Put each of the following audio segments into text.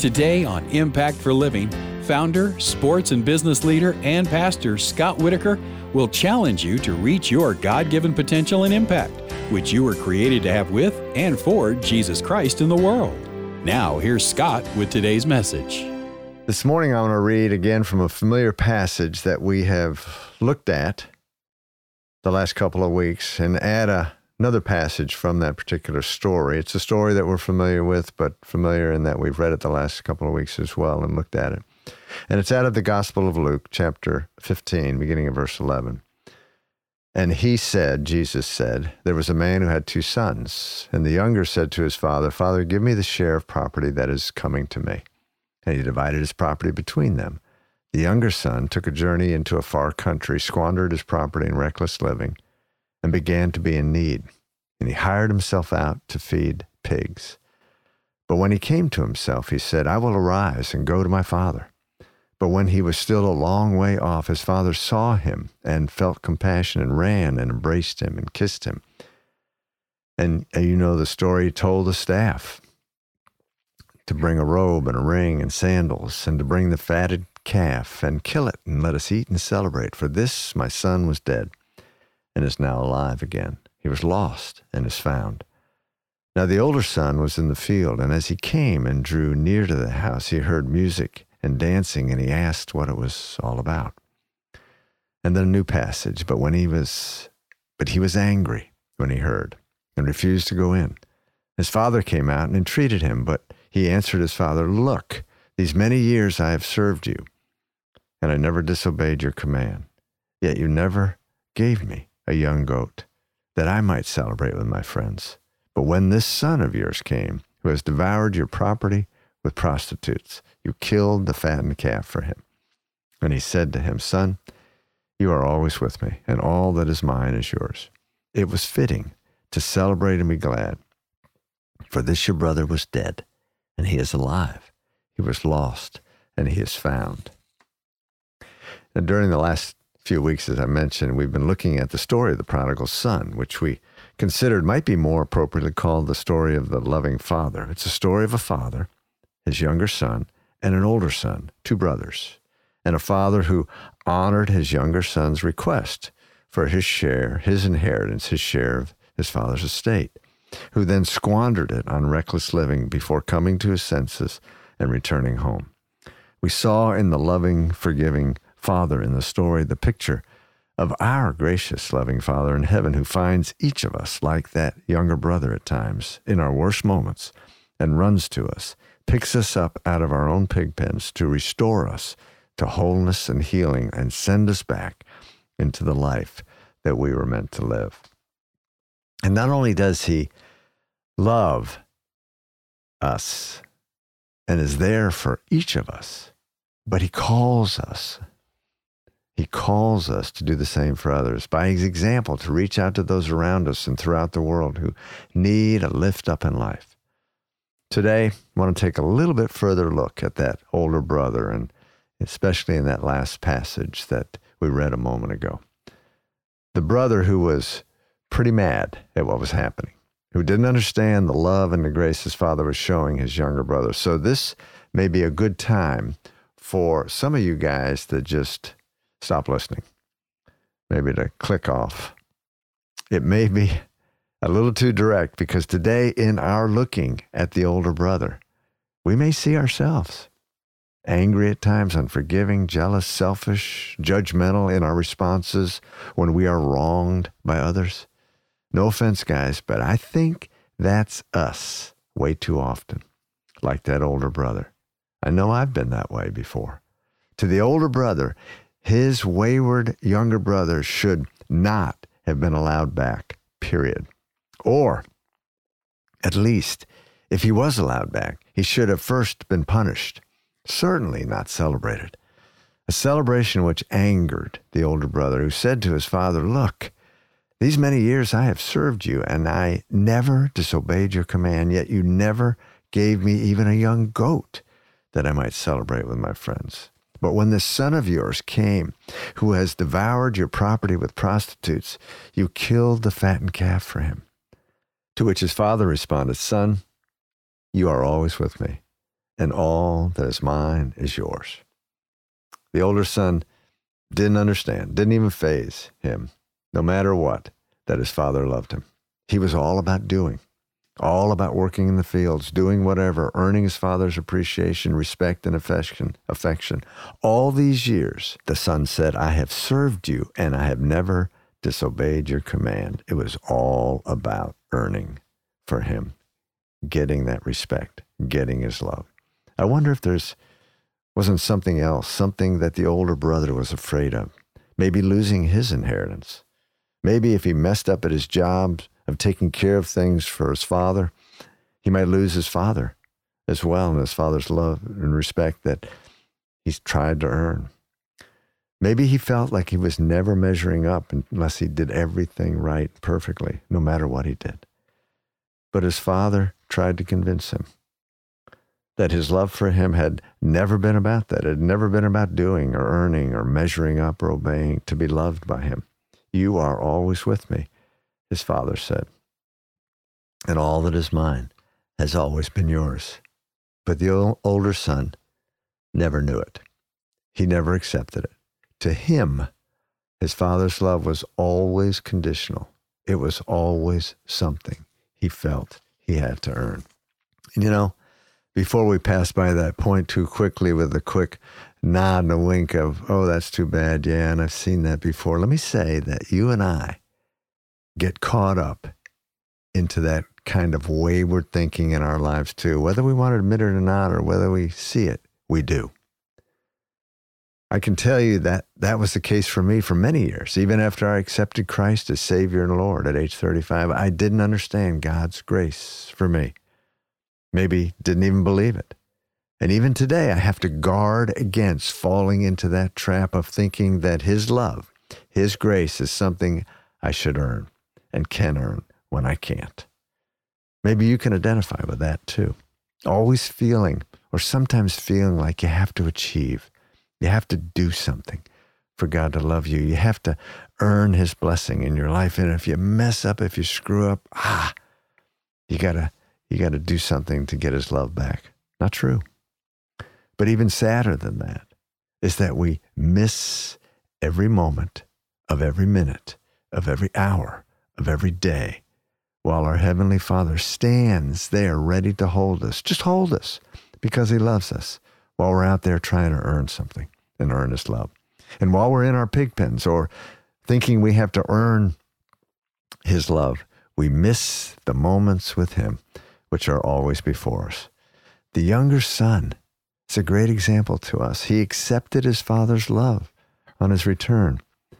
Today on Impact for Living, founder, sports and business leader, and pastor Scott Whitaker will challenge you to reach your God-given potential and impact, which you were created to have with and for Jesus Christ in the world. Now, here's Scott with today's message. This morning, I want to read again from a familiar passage that we have looked at the last couple of weeks and add another passage from that particular story. It's a story that we're familiar with, but familiar in that we've read it the last couple of weeks as well and looked at it. And it's out of the Gospel of Luke, chapter 15, beginning of verse 11. And he said, Jesus said, there was a man who had two sons, and the younger said to his father, Father, give me the share of property that is coming to me. And he divided his property between them. The younger son took a journey into a far country, squandered his property in reckless living, and began to be in need. And he hired himself out to feed pigs. But when he came to himself, he said, I will arise and go to my father. But when he was still a long way off, his father saw him and felt compassion and ran and embraced him and kissed him. And you know the story, he told the staff to bring a robe and a ring and sandals and to bring the fatted calf and kill it and let us eat and celebrate. For this my son was dead and is now alive again. He was lost and is found. Now the older son was in the field, and as he came and drew near to the house, he heard music and dancing, and he asked what it was all about. And then a new passage, but he was angry when he heard and refused to go in. His father came out and entreated him, but he answered his father, Look, these many years I have served you, and I never disobeyed your command. Yet you never gave me a young goat, that I might celebrate with my friends. But when this son of yours came, who has devoured your property with prostitutes, you killed the fattened calf for him. And he said to him, Son, you are always with me, and all that is mine is yours. It was fitting to celebrate and be glad, for this your brother was dead, and he is alive. He was lost, and he is found. And during the last few weeks, as I mentioned, we've been looking at the story of the prodigal son, which we considered might be more appropriately called the story of the loving father. It's a story of a father, his younger son, and an older son, two brothers, and a father who honored his younger son's request for his share, his inheritance, his share of his father's estate, who then squandered it on reckless living before coming to his senses and returning home. We saw in the loving, forgiving Father in the story the picture of our gracious, loving Father in heaven who finds each of us like that younger brother at times in our worst moments and runs to us, picks us up out of our own pig pens to restore us to wholeness and healing and send us back into the life that we were meant to live. And not only does he love us and is there for each of us, but he calls us. He calls us to do the same for others, by his example, to reach out to those around us and throughout the world who need a lift up in life. Today, I want to take a little bit further look at that older brother, and especially in that last passage that we read a moment ago. The brother who was pretty mad at what was happening, who didn't understand the love and the grace his father was showing his younger brother. So this may be a good time for some of you guys to just stop listening, maybe to click off. It may be a little too direct, because today in our looking at the older brother, we may see ourselves angry at times, unforgiving, jealous, selfish, judgmental in our responses when we are wronged by others. No offense, guys, but I think that's us way too often, like that older brother. I know I've been that way before. To the older brother, his wayward younger brother should not have been allowed back, period. Or, at least, if he was allowed back, he should have first been punished, certainly not celebrated. A celebration which angered the older brother, who said to his father, Look, these many years I have served you, and I never disobeyed your command, yet you never gave me even a young goat that I might celebrate with my friends. But when this son of yours came, who has devoured your property with prostitutes, you killed the fattened calf for him. To which his father responded, Son, you are always with me, and all that is mine is yours. The older son didn't understand, didn't even faze him, no matter what, that his father loved him. He was all about doing, all about working in the fields, doing whatever, earning his father's appreciation, respect, and affection. All these years, the son said, I have served you, and I have never disobeyed your command. It was all about earning for him, getting that respect, getting his love. I wonder if wasn't something else, something that the older brother was afraid of. Maybe losing his inheritance. Maybe if he messed up at his job of taking care of things for his father, he might lose his father as well, and his father's love and respect that he's tried to earn. Maybe he felt like he was never measuring up unless he did everything right perfectly, no matter what he did. But his father tried to convince him that his love for him had never been about that. It had never been about doing or earning or measuring up or obeying to be loved by him. You are always with me, his father said, and all that is mine has always been yours. But the older son never knew it. He never accepted it. To him, his father's love was always conditional. It was always something he felt he had to earn. And before we pass by that point too quickly with a quick nod and a wink of, oh, that's too bad, yeah, and I've seen that before, let me say that you and I get caught up into that kind of wayward thinking in our lives too. Whether we want to admit it or not, or whether we see it, we do. I can tell you that that was the case for me for many years. Even after I accepted Christ as Savior and Lord at age 35, I didn't understand God's grace for me. Maybe didn't even believe it. And even today, I have to guard against falling into that trap of thinking that His love, His grace is something I should earn and can earn when I can't. Maybe you can identify with that too. Always feeling, or sometimes feeling like you have to achieve. You have to do something for God to love you. You have to earn His blessing in your life. And if you mess up, if you screw up, you gotta do something to get His love back. Not true. But even sadder than that is that we miss every moment of every minute, of every hour, of every day, while our Heavenly Father stands there ready to hold us. Just hold us, because He loves us, while we're out there trying to earn something and earn His love. And while we're in our pig pens or thinking we have to earn His love, we miss the moments with Him, which are always before us. The younger son is a great example to us. He accepted his father's love on his return.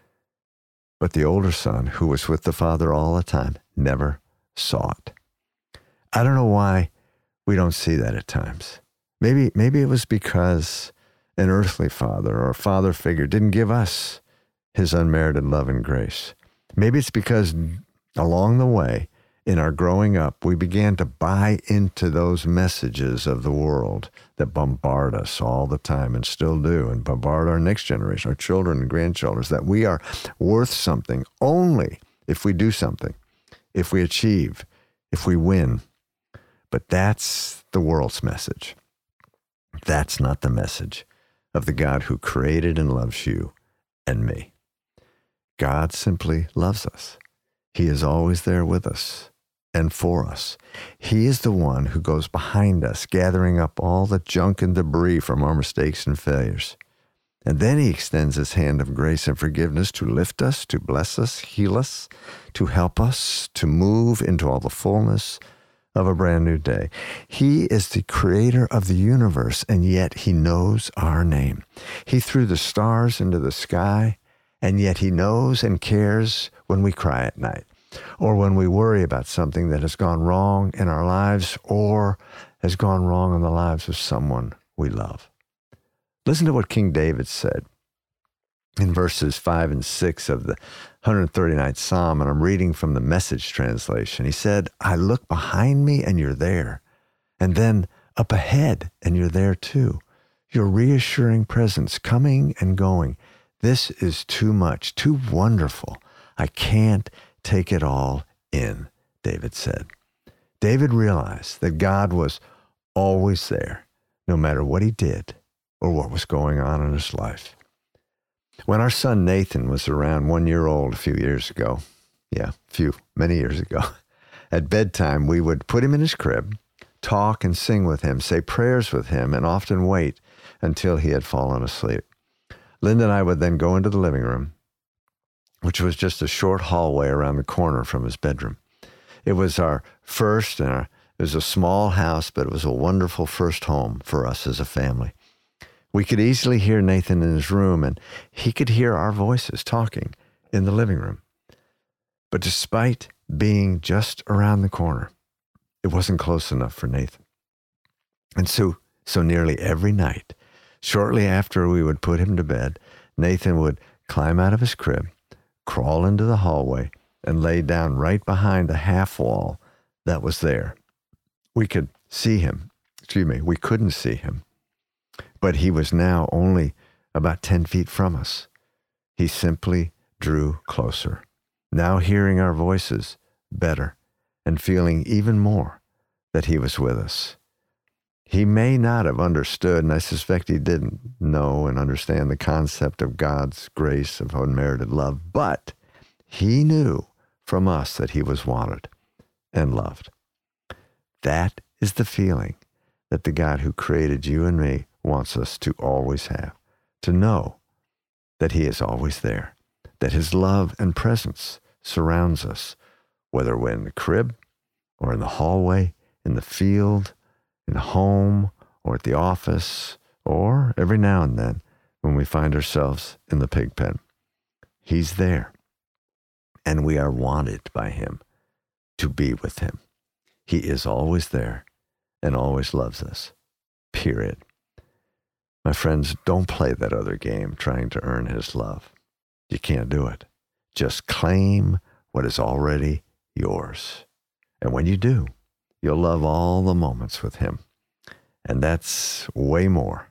But the older son, who was with the father all the time, never saw it. I don't know why we don't see that at times. Maybe it was because an earthly father or a father figure didn't give us his unmerited love and grace. Maybe it's because along the way, in our growing up, we began to buy into those messages of the world that bombard us all the time and still do, and bombard our next generation, our children and grandchildren, that we are worth something only if we do something, if we achieve, if we win. But that's the world's message. That's not the message of the God who created and loves you and me. God simply loves us. He is always there with us and for us. He is the one who goes behind us, gathering up all the junk and debris from our mistakes and failures. And then He extends His hand of grace and forgiveness to lift us, to bless us, heal us, to help us, to move into all the fullness of a brand new day. He is the creator of the universe, and yet He knows our name. He threw the stars into the sky, and yet He knows and cares when we cry at night, or when we worry about something that has gone wrong in our lives or has gone wrong in the lives of someone we love. Listen to what King David said in verses 5 and 6 of the 139th Psalm, and I'm reading from the Message translation. He said, I look behind me and you're there, and then up ahead and you're there too. Your reassuring presence coming and going. This is too much, too wonderful. I can't take it all in, David said. David realized that God was always there, no matter what he did or what was going on in his life. When our son Nathan was around 1 year old a few years ago, many years ago, at bedtime, we would put him in his crib, talk and sing with him, say prayers with him, and often wait until he had fallen asleep. Linda and I would then go into the living room, which was just a short hallway around the corner from his bedroom. It was our first, it was a small house, but it was a wonderful first home for us as a family. We could easily hear Nathan in his room, and he could hear our voices talking in the living room. But despite being just around the corner, it wasn't close enough for Nathan. And so nearly every night, shortly after we would put him to bed, Nathan would climb out of his crib, crawl into the hallway, and lay down right behind the half wall that was there. We couldn't see him, but he was now only about 10 feet from us. He simply drew closer, now hearing our voices better and feeling even more that he was with us. He may not have understood, and I suspect he didn't know and understand the concept of God's grace of unmerited love, but he knew from us that he was wanted and loved. That is the feeling that the God who created you and me wants us to always have, to know that he is always there, that his love and presence surrounds us, whether we're in the crib or in the hallway, in the field, in the home, or at the office, or every now and then when we find ourselves in the pig pen. He's there, and we are wanted by him to be with him. He is always there and always loves us, period. My friends, don't play that other game trying to earn his love. You can't do it. Just claim what is already yours. And when you do, you'll love all the moments with him. And that's way more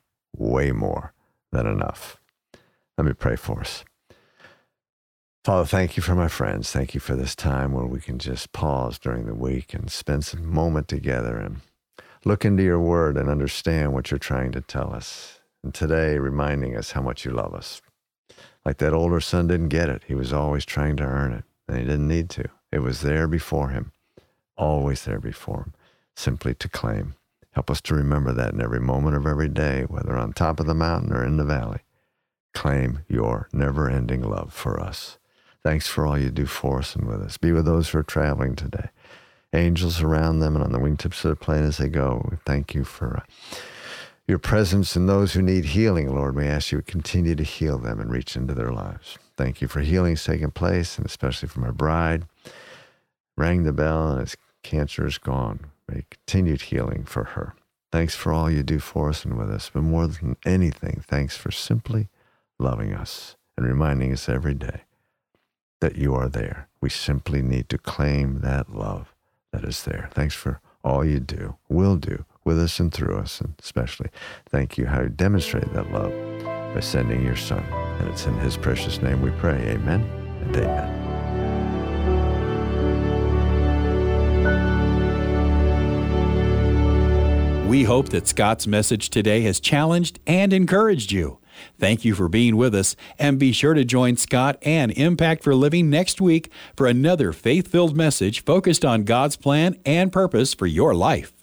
than enough. Let me pray for us. Father, thank you for my friends. Thank you for this time where we can just pause during the week and spend some moment together and look into your word and understand what you're trying to tell us. And today, reminding us how much you love us. Like that older son didn't get it. He was always trying to earn it, and he didn't need to. It was there before him, always there before him, simply to claim. Help us to remember that in every moment of every day, whether on top of the mountain or in the valley. Claim your never-ending love for us. Thanks for all you do for us and with us. Be with those who are traveling today. Angels around them and on the wingtips of the plane as they go. We thank you for your presence in those who need healing, Lord. We ask you to continue to heal them and reach into their lives. Thank you for healings taking place, and especially for my bride. Rang the bell, and his cancer is gone. May continued healing for her. Thanks for all you do for us and with us. But more than anything, thanks for simply loving us and reminding us every day that you are there. We simply need to claim that love that is there. Thanks for all you do, will do, with us and through us, and especially thank you how you demonstrate that love by sending your son. And it's in his precious name we pray. Amen and amen. We hope that Scott's message today has challenged and encouraged you. Thank you for being with us, and be sure to join Scott and Impact for Living next week for another faith-filled message focused on God's plan and purpose for your life.